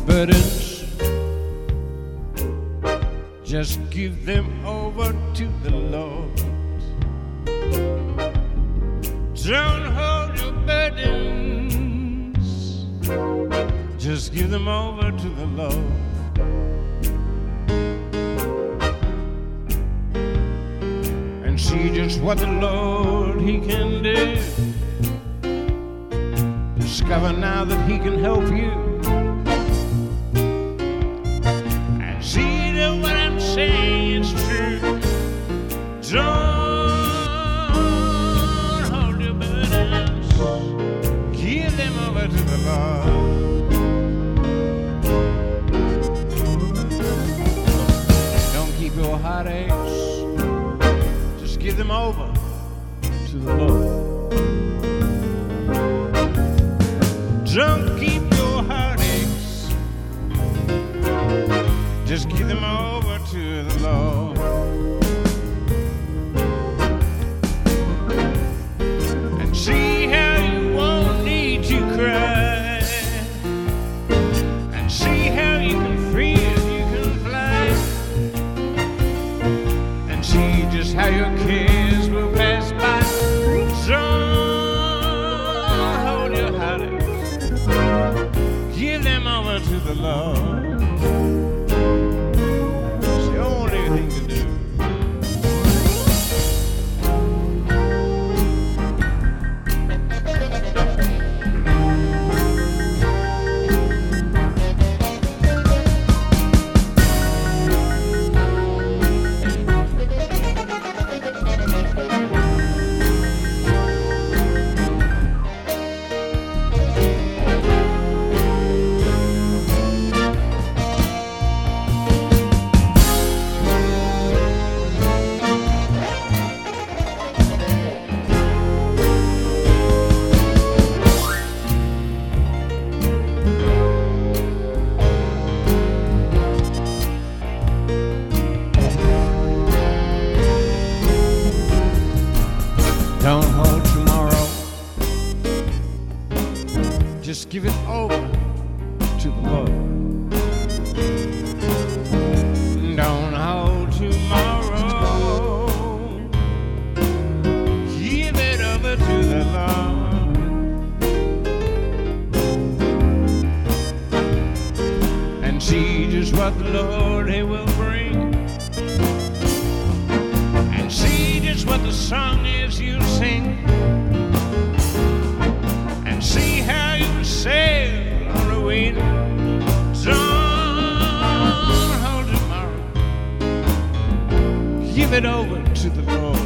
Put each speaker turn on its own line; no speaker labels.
burdens, just give them over to the Lord. Don't hold your burdens, just give them over to the Lord. And see just what the Lord, He can do. Discover now that He can help you. And see that what I'm saying is true. Don't hold your burdens, give them over to the Lord. Don't keep your heartaches, just give them over to the Lord. Don't keep your heartaches, just give them over to the Lord. And see how you won't need to cry, and see how you can free as you can fly, and see just how your cares will pass by. Don't hold your heartaches, give them over to the Lord. It's the only thing to do. Don't hold tomorrow, just give it over to the Lord. Don't hold tomorrow, give it over to the Lord. And see just what the Lord, He will bring. And see just what the song is you sing, and see how you sail on the wind. Don't hold tomorrow, give it over to the Lord.